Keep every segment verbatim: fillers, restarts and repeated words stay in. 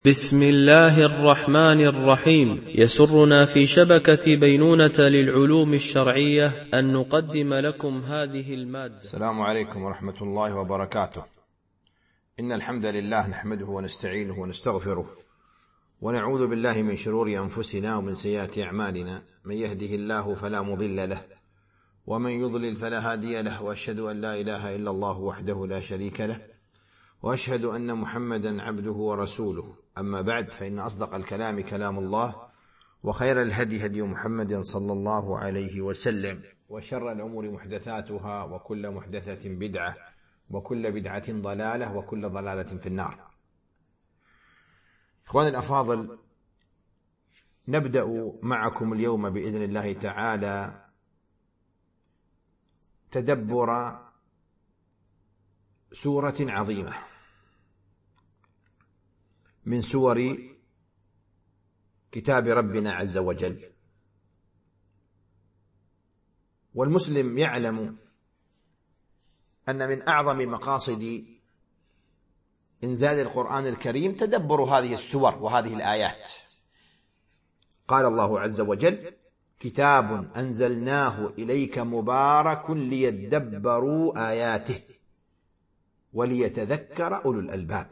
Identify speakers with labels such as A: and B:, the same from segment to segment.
A: بسم الله الرحمن الرحيم. يسرنا في شبكة بينونة للعلوم الشرعية أن نقدم لكم هذه المادة.
B: السلام عليكم ورحمة الله وبركاته. إن الحمد لله نحمده ونستعينه ونستغفره ونعوذ بالله من شرور أنفسنا ومن سيئات أعمالنا، من يهده الله فلا مضل له ومن يضلل فلا هادي له، وأشهد أن لا إله إلا الله وحده لا شريك له، وأشهد أن محمدا عبده ورسوله. أما بعد، فإن أصدق الكلام كلام الله، وخير الهدي هدي محمد صلى الله عليه وسلم، وشر الأمور محدثاتها، وكل محدثة بدعة، وكل بدعة ضلالة، وكل ضلالة في النار. إخواني الأفاضل، نبدأ معكم اليوم بإذن الله تعالى تدبر سورة عظيمة من سور كتاب ربنا عز وجل. والمسلم يعلم أن من أعظم مقاصد إنزال القرآن الكريم تدبر هذه السور وهذه الآيات. قال الله عز وجل: كتاب أنزلناه إليك مبارك ليدبروا آياته وليتذكر أولو الألباب.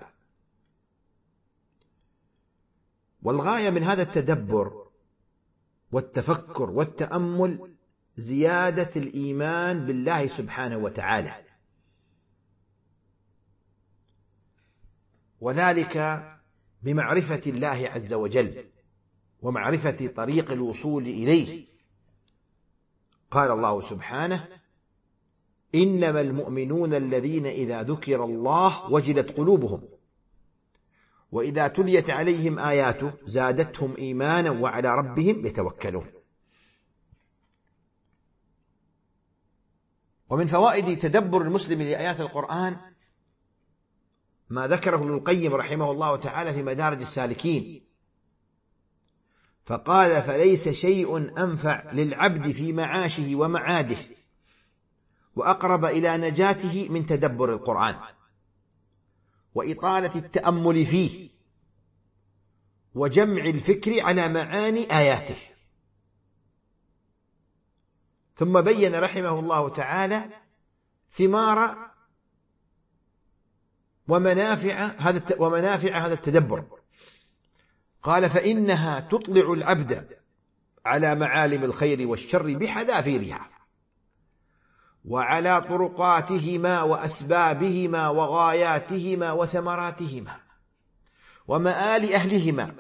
B: والغاية من هذا التدبر والتفكر والتأمل زيادة الإيمان بالله سبحانه وتعالى، وذلك بمعرفة الله عز وجل ومعرفة طريق الوصول إليه. قال الله سبحانه: إنما المؤمنون الذين إذا ذكر الله وجلت قلوبهم وإذا تليت عليهم آياته زادتهم إيمانا وعلى ربهم يتوكلون. ومن فوائد تدبر المسلم لآيات القرآن ما ذكره ابن القيم رحمه الله تعالى في مدارج السالكين، فقال: فليس شيء أنفع للعبد في معاشه ومعاده وأقرب إلى نجاته من تدبر القرآن وإطالة التأمل فيه وجمع الفكر على معاني آياته. ثم بين رحمه الله تعالى ثمار ومنافع هذا ومنافع هذا التدبر. قال: فإنها تطلع العبد على معالم الخير والشر بحذافيرها وعلى طرقاتهما وأسبابهما وغاياتهما وثمراتهما ومآل أهلهما،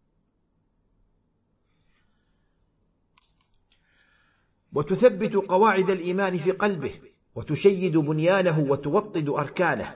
B: وتثبت قواعد الإيمان في قلبه وتشيد بنيانه وتوطد أركانه،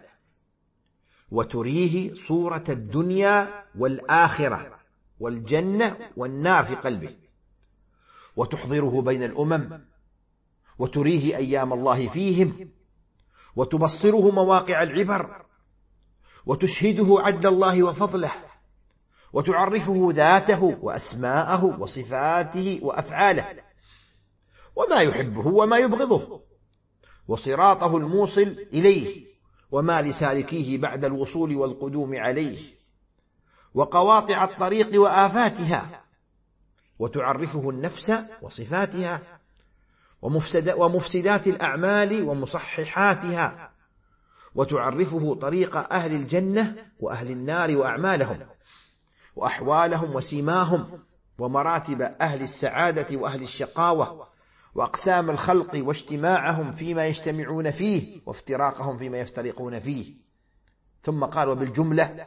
B: وتريه صورة الدنيا والآخرة والجنة والنار في قلبه، وتحضره بين الأمم، وتريه أيام الله فيهم، وتبصره مواقع العبر، وتشهده عدل الله وفضله، وتعرفه ذاته وأسماءه وصفاته وأفعاله وما يحبه وما يبغضه، وصراطه الموصل إليه وما لسالكيه بعد الوصول والقدوم عليه، وقواطع الطريق وآفاتها، وتعرفه النفس وصفاتها ومفسدات الأعمال ومصححاتها، وتعرفه طريق أهل الجنة وأهل النار وأعمالهم وأحوالهم وسيماهم ومراتب أهل السعادة وأهل الشقاوة وأقسام الخلق واجتماعهم فيما يجتمعون فيه وافتراقهم فيما يفترقون فيه. ثم قال: وبالجملة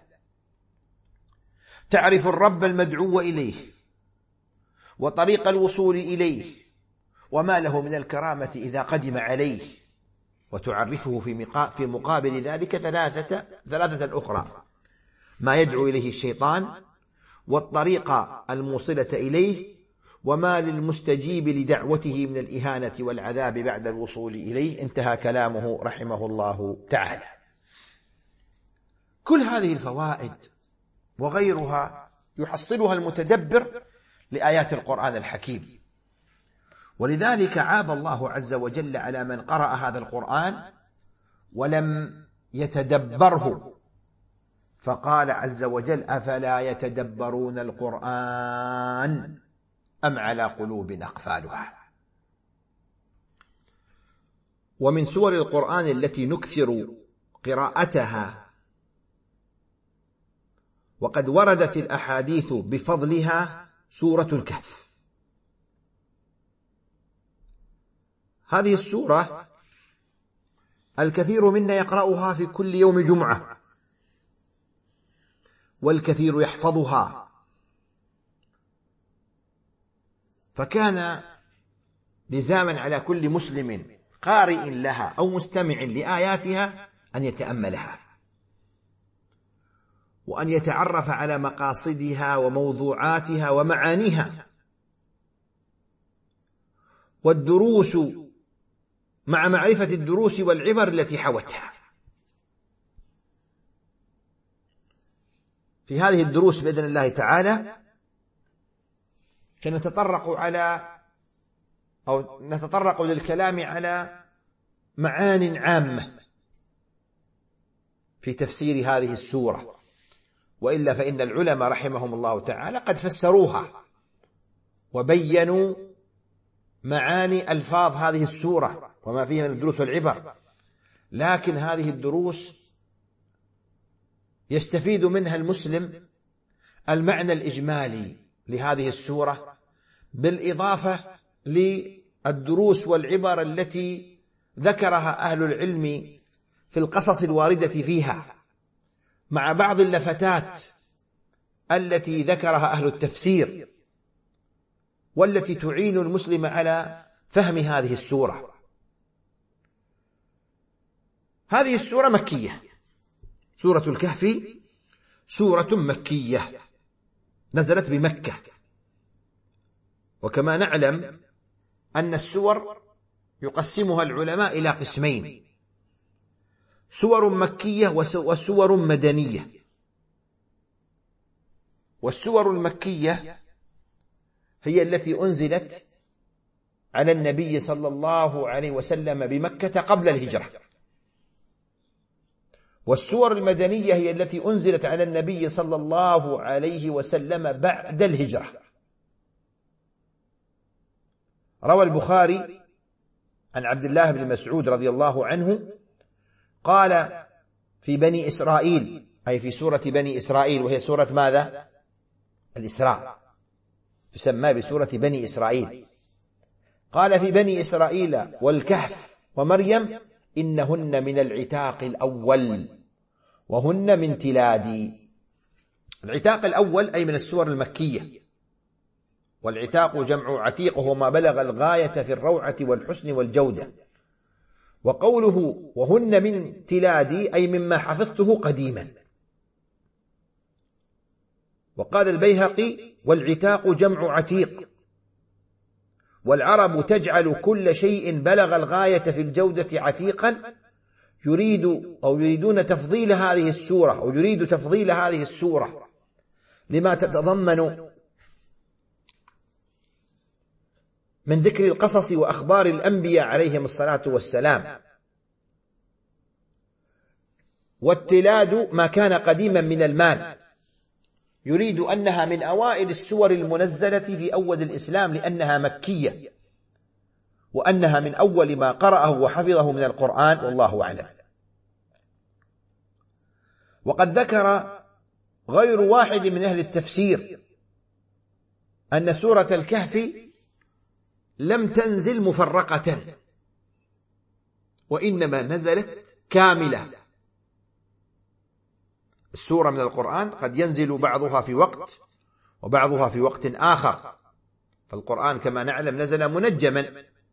B: تعرف الرب المدعو إليه وطريق الوصول إليه وما له من الكرامة إذا قدم عليه، وتعرفه في مقابل ذلك ثلاثة, ثلاثة أخرى: ما يدعو إليه الشيطان، والطريق الموصلة إليه، وما للمستجيب لدعوته من الإهانة والعذاب بعد الوصول إليه. انتهى كلامه رحمه الله تعالى. كل هذه الفوائد وغيرها يحصلها المتدبر لآيات القرآن الحكيم. ولذلك عاب الله عز وجل على من قرأ هذا القرآن ولم يتدبره، فقال عز وجل: أفلا يتدبرون القرآن أم على قلوب أقفالها. ومن سور القرآن التي نكثر قراءتها وقد وردت الأحاديث بفضلها سورة الكهف. هذه السورة الكثير منا يقرأها في كل يوم جمعة، والكثير يحفظها، فكان لزاما على كل مسلم قارئ لها أو مستمع لآياتها أن يتأملها، وأن يتعرف على مقاصدها وموضوعاتها ومعانيها، والدروس مع معرفة الدروس والعبر التي حوتها. في هذه الدروس بإذن الله تعالى سنتطرق على أو نتطرق للكلام على معان عامة في تفسير هذه السورة، وإلا فإن العلماء رحمهم الله تعالى قد فسروها وبينوا معاني ألفاظ هذه السورة وما فيها من الدروس والعبر، لكن هذه الدروس يستفيد منها المسلم المعنى الإجمالي لهذه السورة، بالإضافة للدروس والعبر التي ذكرها أهل العلم في القصص الواردة فيها، مع بعض اللفتات التي ذكرها أهل التفسير والتي تعين المسلم على فهم هذه السورة. هذه السورة مكية، سورة الكهف سورة مكية نزلت بمكة، وكما نعلم أن السور يقسمها العلماء إلى قسمين: سور مكية وسور مدنية. والسور المكية هي التي أنزلت على النبي صلى الله عليه وسلم بمكة قبل الهجرة، والسور المدنية هي التي أنزلت على النبي صلى الله عليه وسلم بعد الهجرة. روى البخاري عن عبد الله بن مسعود رضي الله عنه قال في بني إسرائيل، أي في سورة بني إسرائيل، وهي سورة ماذا؟ الإسراء، تسمى بسورة بني إسرائيل. قال في بني إسرائيل والكهف ومريم إنهن من العتاق الأول وهن من تلادي. العتاق الأول أي من السور المكية، والعتاق جمع عتيق وهو ما بلغ الغاية في الروعة والحسن والجودة. وقوله وهن من تلادي أي مما حفظته قديما. وقال البيهقي والعتاق جمع عتيق، والعرب تجعل كل شيء بلغ الغاية في الجودة عتيقا، يريد أو يريدون تفضيل هذه السورة أو يريد تفضيل هذه السورة لما تتضمن من ذكر القصص وأخبار الأنبياء عليهم الصلاة والسلام. والتلاد ما كان قديما من المال، يريد أنها من أوائل السور المنزلة في أول الإسلام لأنها مكية، وأنها من أول ما قرأه وحفظه من القرآن، والله أعلم. وقد ذكر غير واحد من أهل التفسير أن سورة الكهف لم تنزل مفرقة، وإنما نزلت كاملة. السورة من القرآن قد ينزل بعضها في وقت وبعضها في وقت آخر، فالقرآن كما نعلم نزل منجما،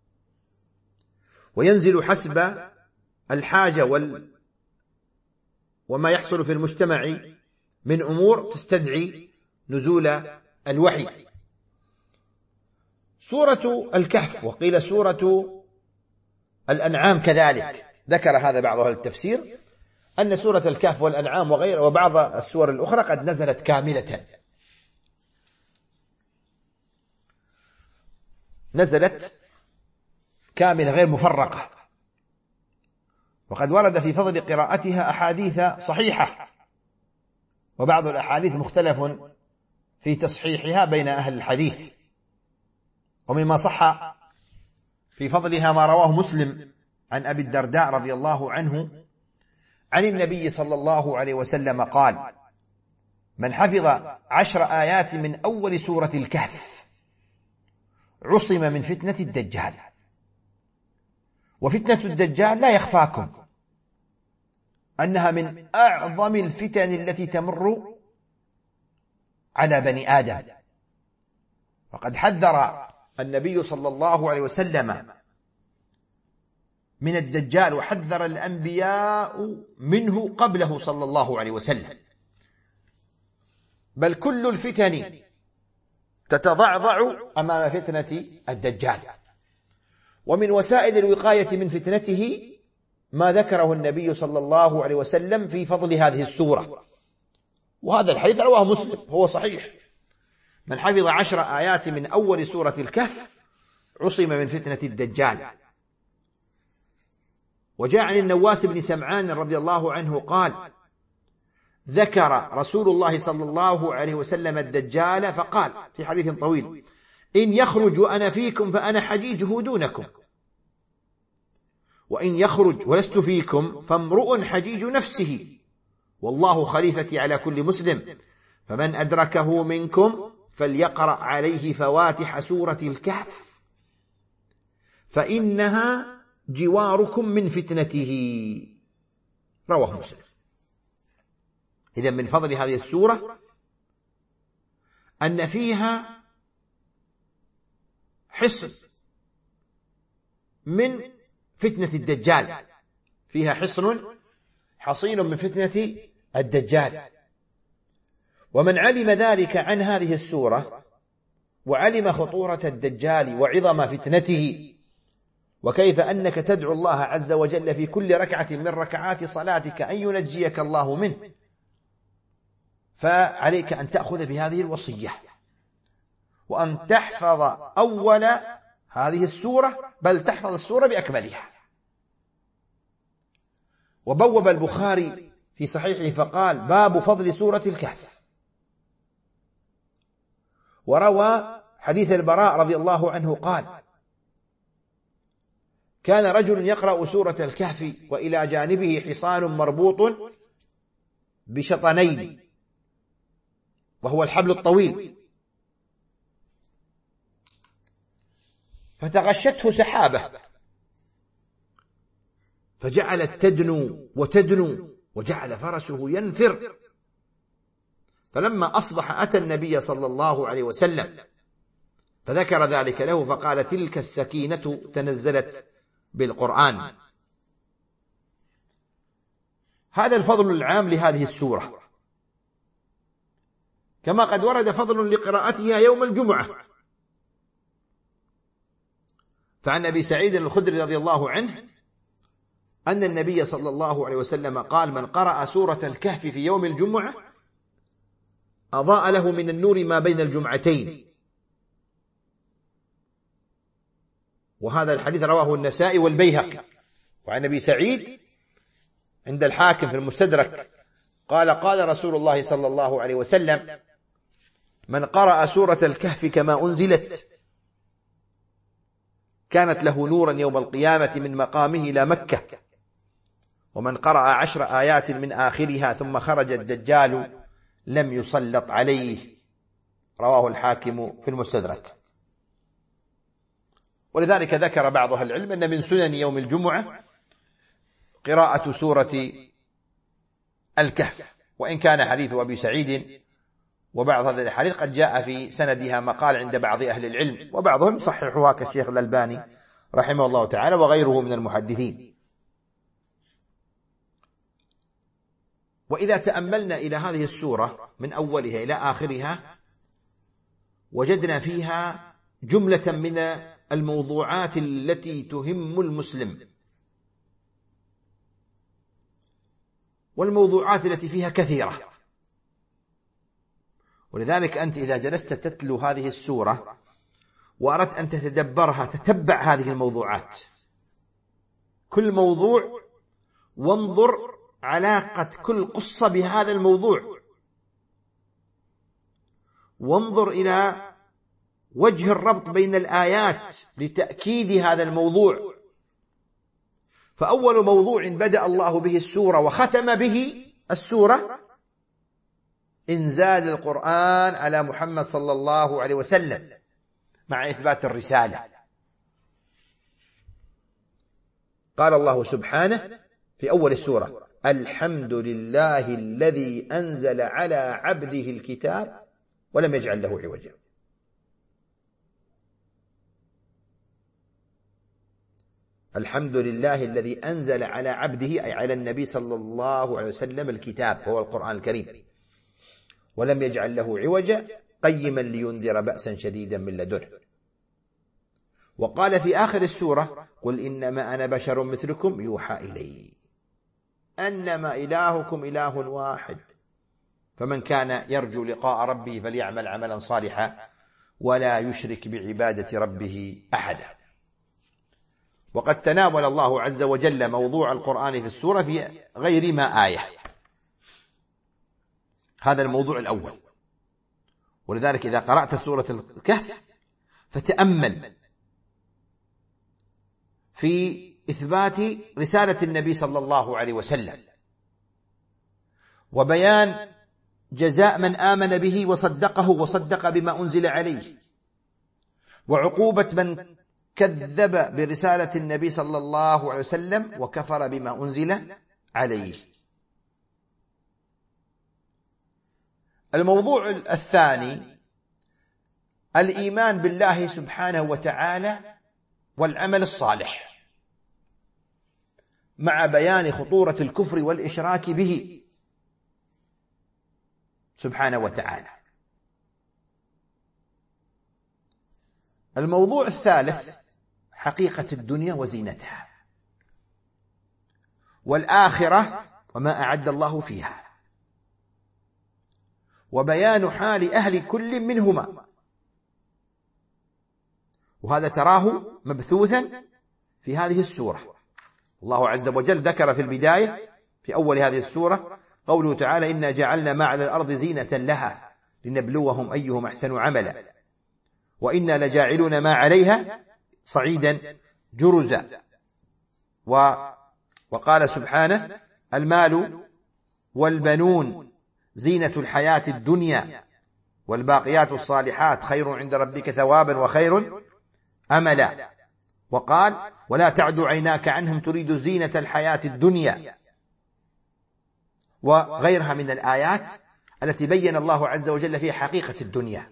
B: وينزل حسب الحاجة وال وما يحصل في المجتمع من أمور تستدعي نزول الوحي. سورة الكهف وقيل سورة الأنعام كذلك، ذكر هذا بعض أهل التفسير أن سورة الكهف والأنعام وغير وبعض السور الأخرى قد نزلت كاملة، نزلت كاملة غير مفرقة. وقد ورد في فضل قراءتها أحاديث صحيحة وبعض الأحاديث مختلف في تصحيحها بين أهل الحديث. ومما صح في فضلها ما رواه مسلم عن أبي الدرداء رضي الله عنه عن النبي صلى الله عليه وسلم قال: من حفظ عشر آيات من أول سورة الكهف عصم من فتنة الدجال. وفتنة الدجال لا يخفاكم أنها من أعظم الفتن التي تمر على بني آدم، وقد حذر النبي صلى الله عليه وسلم من الدجال، وحذر الأنبياء منه قبله صلى الله عليه وسلم، بل كل الفتن تتضعضع أمام فتنة الدجال. ومن وسائل الوقاية من فتنته ما ذكره النبي صلى الله عليه وسلم في فضل هذه السورة، وهذا الحديث رواه مسلم هو صحيح: من حفظ عشر آيات من أول سورة الكهف عصم من فتنة الدجال. وجاء عن النواس بن سمعان رضي الله عنه قال: ذكر رسول الله صلى الله عليه وسلم الدجال فقال في حديث طويل: إن يخرج وأنا فيكم فأنا حجيجه دونكم، وإن يخرج ولست فيكم فامرؤ حجيج نفسه، والله خليفتي على كل مسلم، فمن أدركه منكم فليقرأ عليه فواتح سورة الكهف فإنها جواركم من فتنته. رواه مسلم. إذن من فضل هذه السورة أن فيها حصن من فتنة الدجال، فيها حصن حصين من فتنة الدجال. ومن علم ذلك عن هذه السورة وعلم خطورة الدجال وعظم فتنته، وكيف أنك تدعو الله عز وجل في كل ركعة من ركعات صلاتك أن ينجيك الله منه، فعليك أن تأخذ بهذه الوصية وأن تحفظ أول هذه السورة، بل تحفظ السورة بأكملها. وبوب البخاري في صحيحه فقال: باب فضل سورة الكهف. وروى حديث البراء رضي الله عنه قال: كان رجل يقرأ سورة الكهف وإلى جانبه حصان مربوط بشطنين، وهو الحبل الطويل، فتغشته سحابة فجعلت تدنو وتدنو، وجعل فرسه ينفر. فلما أصبح أتى النبي صلى الله عليه وسلم فذكر ذلك له، فقال: تلك السكينة تنزلت بالقرآن. هذا الفضل العام لهذه السورة، كما قد ورد فضل لقراءتها يوم الجمعة. فعن أبي سعيد الخدري رضي الله عنه أن النبي صلى الله عليه وسلم قال: من قرأ سورة الكهف في يوم الجمعة أضاء له من النور ما بين الجمعتين. وهذا الحديث رواه النسائي والبيهقي. وعن أبي سعيد عند الحاكم في المستدرك قال: قال رسول الله صلى الله عليه وسلم: من قرأ سورة الكهف كما أنزلت كانت له نورا يوم القيامة من مقامه إلى مكة، ومن قرأ عشر آيات من آخرها ثم خرج الدجال لم يسلط عليه. رواه الحاكم في المستدرك. ولذلك ذكر بعض أهل العلم أن من سنن يوم الجمعة قراءة سورة الكهف، وإن كان حديث أبي سعيد وبعض هذه الحديث قد جاء في سندها مقال عند بعض أهل العلم، وبعضهم صححوها كالشيخ الألباني رحمه الله تعالى وغيره من المحدثين. وإذا تأملنا إلى هذه السورة من أولها إلى آخرها وجدنا فيها جملة من الموضوعات التي تهم المسلم، والموضوعات التي فيها كثيرة. ولذلك أنت إذا جلست تتلو هذه السورة وأردت أن تتدبرها تتبع هذه الموضوعات، كل موضوع وانظر علاقة كل قصة بهذا الموضوع، وانظر إلى وجه الربط بين الآيات لتأكيد هذا الموضوع. فأول موضوع بدأ الله به السورة وختم به السورة إنزال القرآن على محمد صلى الله عليه وسلم مع إثبات الرسالة. قال الله سبحانه في أول السورة: الحمد لله الذي أنزل على عبده الكتاب ولم يجعل له عوجا. الحمد لله الذي أنزل على عبده أي على النبي صلى الله عليه وسلم الكتاب هو القرآن الكريم ولم يجعل له عوجا قيما لينذر بأسا شديدا من لدنه. وقال في آخر السورة: قل إنما أنا بشر مثلكم يوحى إلي أنما إلهكم إله واحد فمن كان يرجو لقاء ربه فليعمل عملا صالحا ولا يشرك بعبادة ربه أحدا. وقد تناول الله عز وجل موضوع القرآن في السورة في غير ما آية. هذا الموضوع الأول. ولذلك إذا قرأت سورة الكهف فتأمل في إثبات رسالة النبي صلى الله عليه وسلم وبيان جزاء من آمن به وصدقه وصدق بما أنزل عليه وعقوبة من كذب برسالة النبي صلى الله عليه وسلم وكفر بما أنزل عليه. الموضوع الثاني الإيمان بالله سبحانه وتعالى والعمل الصالح مع بيان خطورة الكفر والإشراك به سبحانه وتعالى. الموضوع الثالث حقيقة الدنيا وزينتها والآخرة وما أعد الله فيها وبيان حال أهل كل منهما. وهذا تراه مبثوثا في هذه السورة. الله عز وجل ذكر في البداية في أول هذه السورة قوله تعالى: إنا جعلنا ما على الأرض زينة لها لنبلوهم أيهم أحسن عملا وإنا لجاعلون ما عليها صعيدا جرزا. وقال سبحانه: المال والبنون زينة الحياة الدنيا والباقيات الصالحات خير عند ربك ثوابا وخير أملا. وقال: ولا تعد عيناك عنهم تريد زينة الحياة الدنيا، وغيرها من الآيات التي بين الله عز وجل فيها حقيقة الدنيا.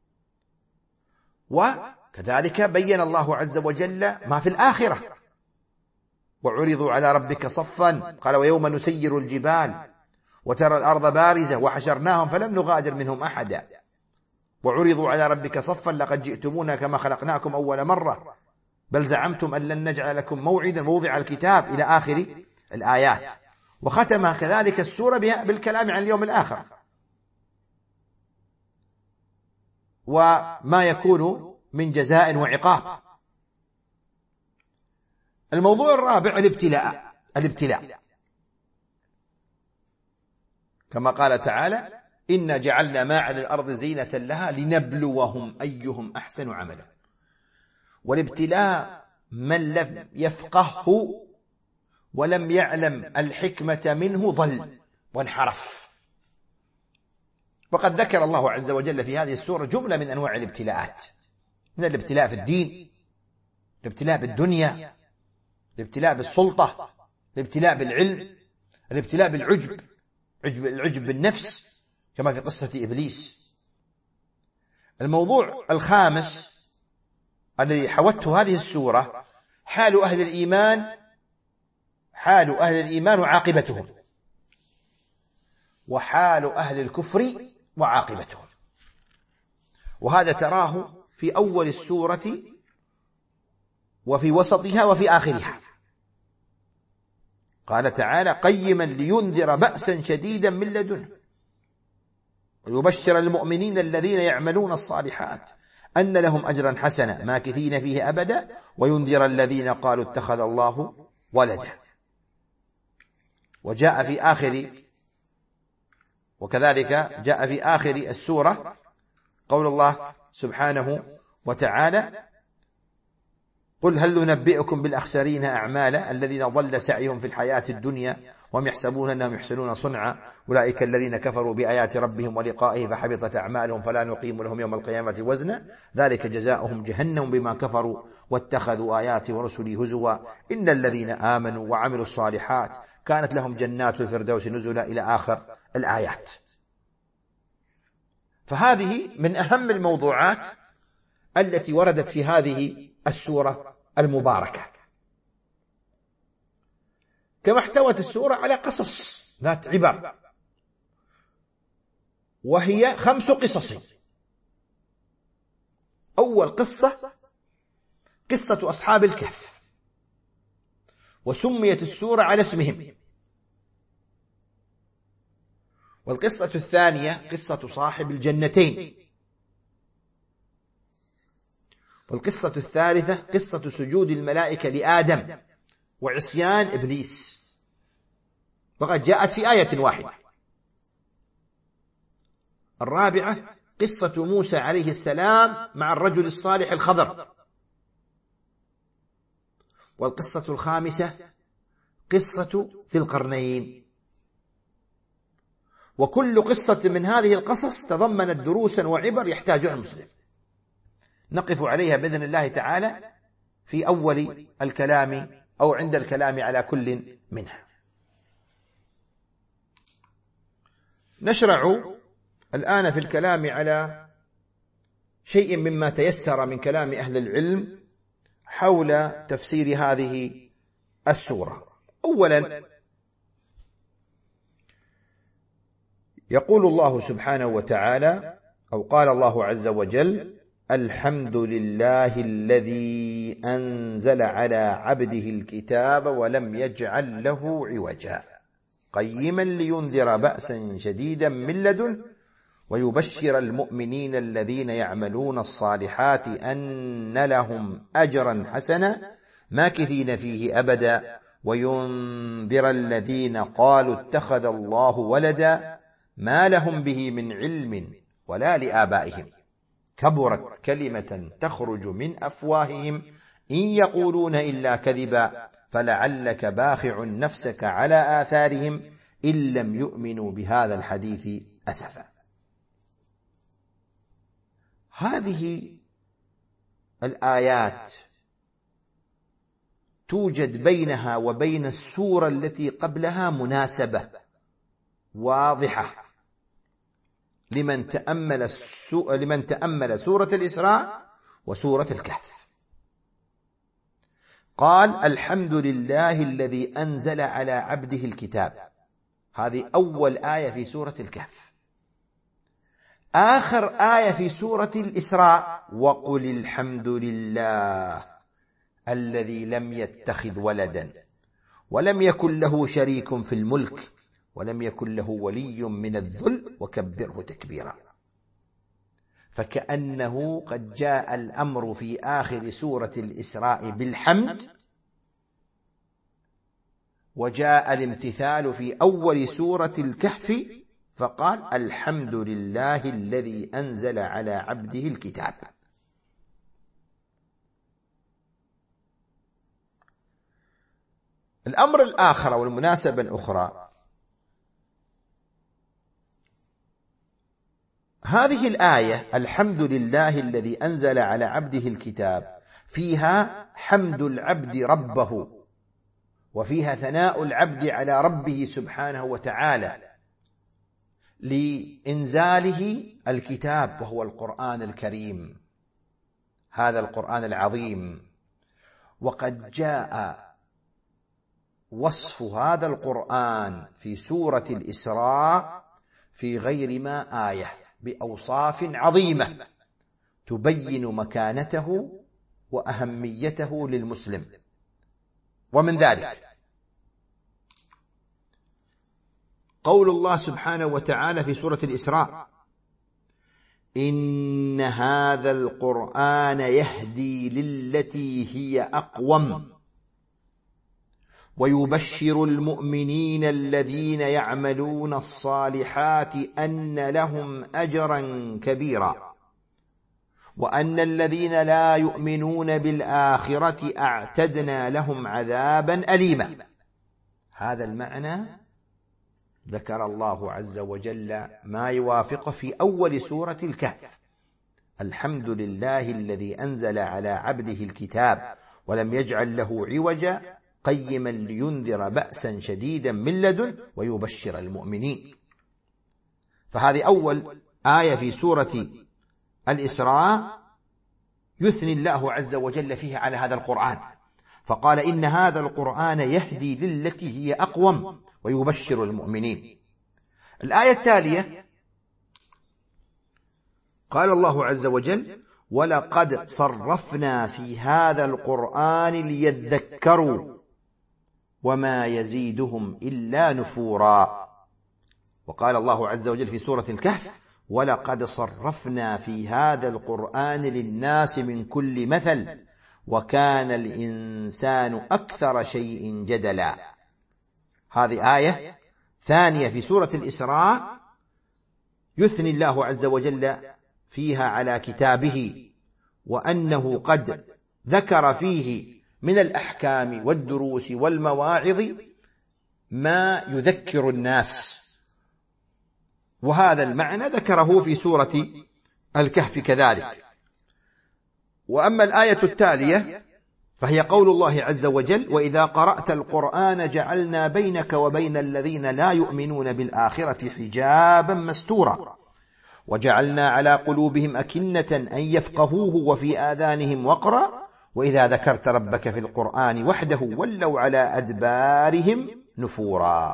B: وكذلك بين الله عز وجل ما في الآخرة: وعرضوا على ربك صفا قال: ويوم نسير الجبال وترى الأرض بارزة وحشرناهم فلم نغادر منهم أحدا وعرضوا على ربك صفا لقد جئتمونا كما خلقناكم أول مرة بل زعمتم أن لن نجعل لكم موعدا ووضع الكتاب إلى آخر الآيات. وختم كذلك السورة بالكلام عن اليوم الآخر وما يكون من جزاء وعقاب. الموضوع الرابع الابتلاء الابتلاء كما قال تعالى: إنا جعلنا ما على الأرض زينة لها لنبلوهم أيهم أحسن عملا. والابتلاء من لم يفقهه ولم يعلم الحكمة منه ضل وانحرف. وقد ذكر الله عز وجل في هذه السورة جملة من أنواع الابتلاءات، من الابتلاء في الدين، الابتلاء بالدنيا، الابتلاء بالسلطة، الابتلاء بالعلم، الابتلاء بالعجب، العجب بالنفس كما في قصة إبليس. الموضوع الخامس الذي حوته هذه السورة حال أهل الإيمان حال أهل الإيمان وعاقبتهم، وحال أهل الكفر وعاقبتهم. وهذا تراه في أول السورة وفي وسطها وفي آخرها. قال تعالى: قيما لينذر بأسا شديدا من لدنه ويبشر المؤمنين الذين يعملون الصالحات أن لهم أجرا حسنا ماكثين فيه أبدا وينذر الذين قالوا اتخذ الله ولدا. وجاء في آخر وكذلك جاء في آخر السورة قول الله سبحانه وتعالى: قل هل ننبئكم بالأخسرين أعمالا الذين ضل سعيهم في الحياة الدنيا وهم يحسبون أنهم يحسنون صنعا أولئك الذين كفروا بآيات ربهم ولقائه فحبطت أعمالهم فلا نقيم لهم يوم القيامة وزنا ذلك جزاؤهم جهنم بما كفروا واتخذوا آياتي ورسلي هزوا إن الذين آمنوا وعملوا الصالحات كانت لهم جنات الفردوس نزلا إلى آخر الآيات. فهذه من أهم الموضوعات التي وردت في هذه السورة المباركة. كما احتوت السورة على قصص ذات عبر، وهي خمس قصص. أول قصة قصة أصحاب الكهف، وسميت السورة على اسمهم. والقصة الثانية قصة صاحب الجنتين. والقصة الثالثة قصة سجود الملائكة لآدم وعصيان إبليس، وقد جاءت في آية واحدة. الرابعة قصة موسى عليه السلام مع الرجل الصالح الخضر. والقصة الخامسة قصة ذي القرنين. وكل قصة من هذه القصص تضمنت دروسا وعبر يحتاجها المسلم، نقف عليها بإذن الله تعالى في أول الكلام أو عند الكلام على كل منها. نشرع الآن في الكلام على شيء مما تيسر من كلام أهل العلم حول تفسير هذه السورة. أولا، يقول الله سبحانه وتعالى أو قال الله عز وجل: الحمد لله الذي أنزل على عبده الكتاب ولم يجعل له عوجا قيما لينذر بأسا شديدا من لدنه ويبشر المؤمنين الذين يعملون الصالحات أن لهم أجرا حسنا ماكثين فيه أبدا وينذر الذين قالوا اتخذ الله ولدا ما لهم به من علم ولا لآبائهم كبرت كلمة تخرج من أفواههم إن يقولون إلا كذبا فلعلك باخع نفسك على آثارهم إن لم يؤمنوا بهذا الحديث أسفا. هذه الآيات توجد بينها وبين السورة التي قبلها مناسبة واضحة لمن تأمل, السو... لمن تأمل سورة الإسراء وسورة الكهف. قال: الحمد لله الذي أنزل على عبده الكتاب. هذه أول آية في سورة الكهف. آخر آية في سورة الإسراء: وقل الحمد لله الذي لم يتخذ ولدا ولم يكن له شريك في الملك ولم يكن له ولي من الذل وكبره تكبيرا. فكأنه قد جاء الأمر في آخر سورة الإسراء بالحمد، وجاء الامتثال في أول سورة الكهف فقال: الحمد لله الذي أنزل على عبده الكتاب. الأمر الآخر والمناسبة الأخرى، هذه الآية الحمد لله الذي أنزل على عبده الكتاب فيها حمد العبد ربه، وفيها ثناء العبد على ربه سبحانه وتعالى لإنزاله الكتاب وهو القرآن الكريم، هذا القرآن العظيم. وقد جاء وصف هذا القرآن في سورة الإسراء في غير ما آية بأوصاف عظيمة تبين مكانته وأهميته للمسلم. ومن ذلك قول الله سبحانه وتعالى في سورة الإسراء: إن هذا القرآن يهدي للتي هي أقوم ويبشر المؤمنين الذين يعملون الصالحات أن لهم أجرا كبيرا وأن الذين لا يؤمنون بالآخرة أعتدنا لهم عذابا أليما. هذا المعنى ذكر الله عز وجل ما يوافق في أول سورة الكهف: الحمد لله الذي أنزل على عبده الكتاب ولم يجعل له عوجا قيما لينذر بأسا شديدا من لدن ويبشر المؤمنين. فهذه أول آية في سورة الإسراء يثني الله عز وجل فيها على هذا القرآن، فقال: إن هذا القرآن يهدي للتي هي أقوم ويبشر المؤمنين. الآية التالية قال الله عز وجل: ولقد صرفنا في هذا القرآن ليذكروا وما يزيدهم إلا نفورا. وقال الله عز وجل في سورة الكهف: ولقد صرفنا في هذا القرآن للناس من كل مثل وكان الإنسان أكثر شيء جدلا. هذه آية ثانية في سورة الإسراء يثني الله عز وجل فيها على كتابه، وأنه قد ذكر فيه من الأحكام والدروس والمواعظ ما يذكر الناس، وهذا المعنى ذكره في سورة الكهف كذلك. وأما الآية التالية فهي قول الله عز وجل: وإذا قرأت القرآن جعلنا بينك وبين الذين لا يؤمنون بالآخرة حجابا مستورا وجعلنا على قلوبهم أكنة أن يفقهوه وفي آذانهم وقرا وإذا ذكرت ربك في القرآن وحده ولوا على أدبارهم نفورا.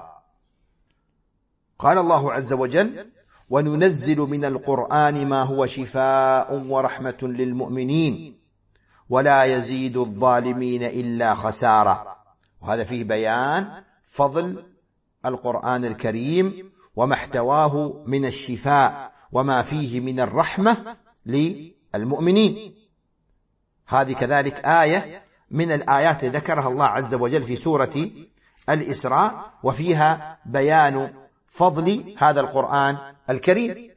B: قال الله عز وجل: وننزل من القرآن ما هو شفاء ورحمة للمؤمنين ولا يزيد الظالمين إلا خسارة. وهذا فيه بيان فضل القرآن الكريم وما احتواه من الشفاء وما فيه من الرحمة للمؤمنين. هذه كذلك آية من الآيات التي ذكرها الله عز وجل في سورة الإسراء، وفيها بيان فضل هذا القرآن الكريم.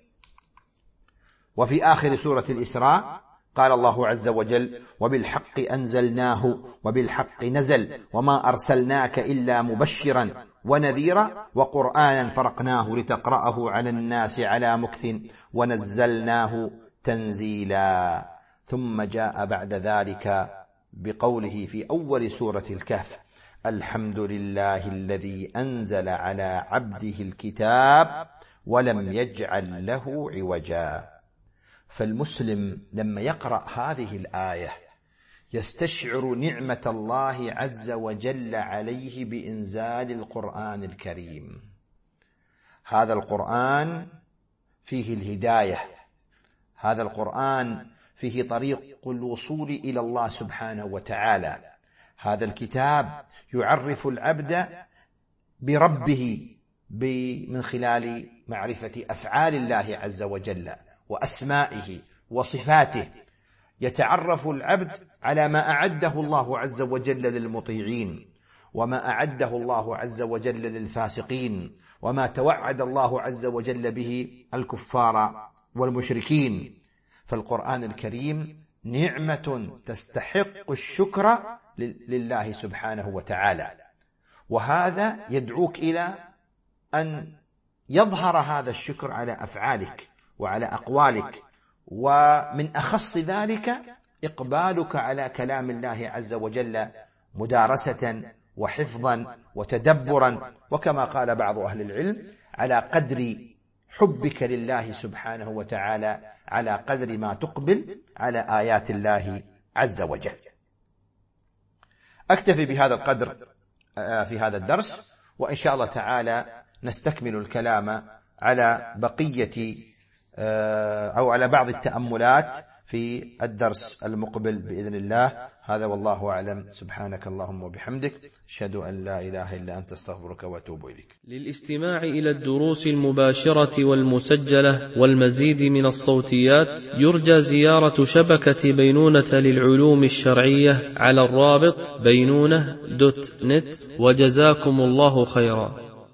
B: وفي آخر سورة الإسراء قال الله عز وجل: وبالحق أنزلناه وبالحق نزل وما أرسلناك إلا مبشرا ونذيرا وقرآنا فرقناه لتقرأه على الناس على مكث ونزلناه تنزيلا. ثم جاء بعد ذلك بقوله في أول سورة الكهف: الحمد لله الذي أنزل على عبده الكتاب ولم يجعل له عوجا. فالمسلم لما يقرأ هذه الآية يستشعر نعمة الله عز وجل عليه بإنزال القرآن الكريم. هذا القرآن فيه الهداية، هذا القرآن فيه طريق الوصول إلى الله سبحانه وتعالى. هذا الكتاب يعرف العبد بربه من خلال معرفة أفعال الله عز وجل وأسمائه وصفاته. يتعرف العبد على ما أعده الله عز وجل للمطيعين وما أعده الله عز وجل للفاسقين وما توعد الله عز وجل به الكفار والمشركين. فالقرآن الكريم نعمة تستحق الشكر لله سبحانه وتعالى، وهذا يدعوك إلى أن يظهر هذا الشكر على أفعالك وعلى أقوالك، ومن أخص ذلك إقبالك على كلام الله عز وجل مدارسة وحفظا وتدبرا، وكما قال بعض أهل العلم: على قدر حبك لله سبحانه وتعالى على قدر ما تقبل على آيات الله عز وجل. أكتفي بهذا القدر في هذا الدرس، وإن شاء الله تعالى نستكمل الكلام على بقية أو على بعض التأملات في الدرس المقبل بإذن الله. هذا والله أعلم. سبحانك اللهم وبحمدك، أشهد أن لا إله إلا أنت، استغفرك وأتوب إليك.
A: للاستماع إلى الدروس المباشرة والمسجلة والمزيد من الصوتيات يرجى زيارة شبكة بينونة للعلوم الشرعية على الرابط بينونة دوت نت، وجزاكم الله خيرا.